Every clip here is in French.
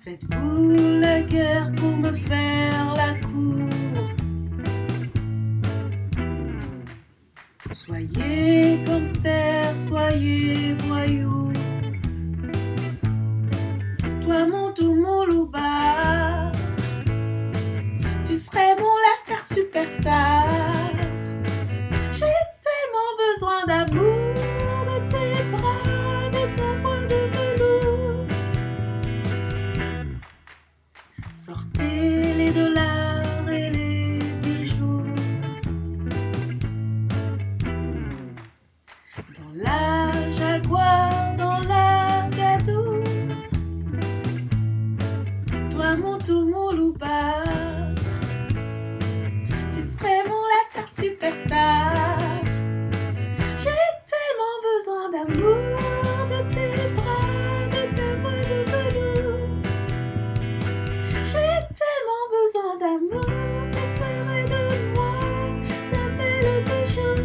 Faites-vous la guerre pour me faire la cour? Soyez gangster, soyez voyou. Toi mon tout mon louba, tu serais mon lascar superstar. J'ai tellement besoin d'amour, de tes bras, de ta voix de velours. Sortez les dollars et les bijoux. Dans la Jaguar, dans la Gadou. Toi mon tout mon louba, tu serais mon lascar superstar. J'ai tellement besoin d'amour, de tes bras, de ta voix de velours. J'ai tellement besoin d'amour, tu ferais de moi ta belle de jour.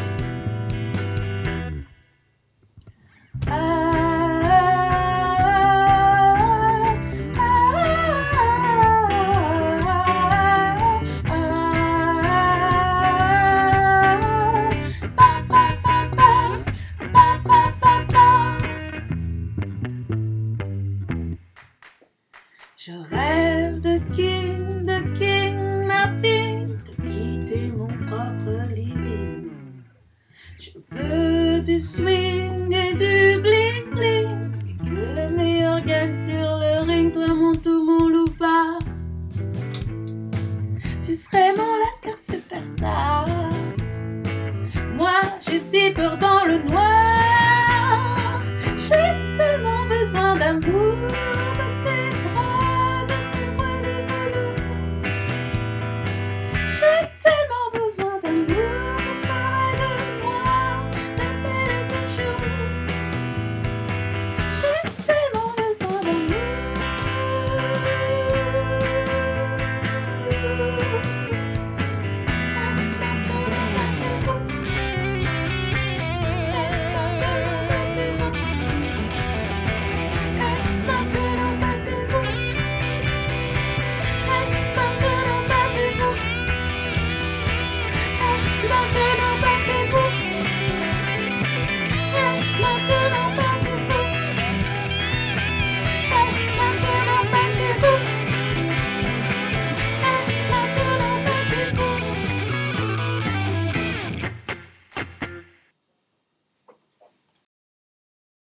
Je rêve de king, ma fille, de quitter mon propre living. Je veux du swing et du bling bling, et que le meilleur gagne sur le ring. Toi mon tout mon loupa, tu serais mon lascar superstar. Moi j'ai si peur dans le noir.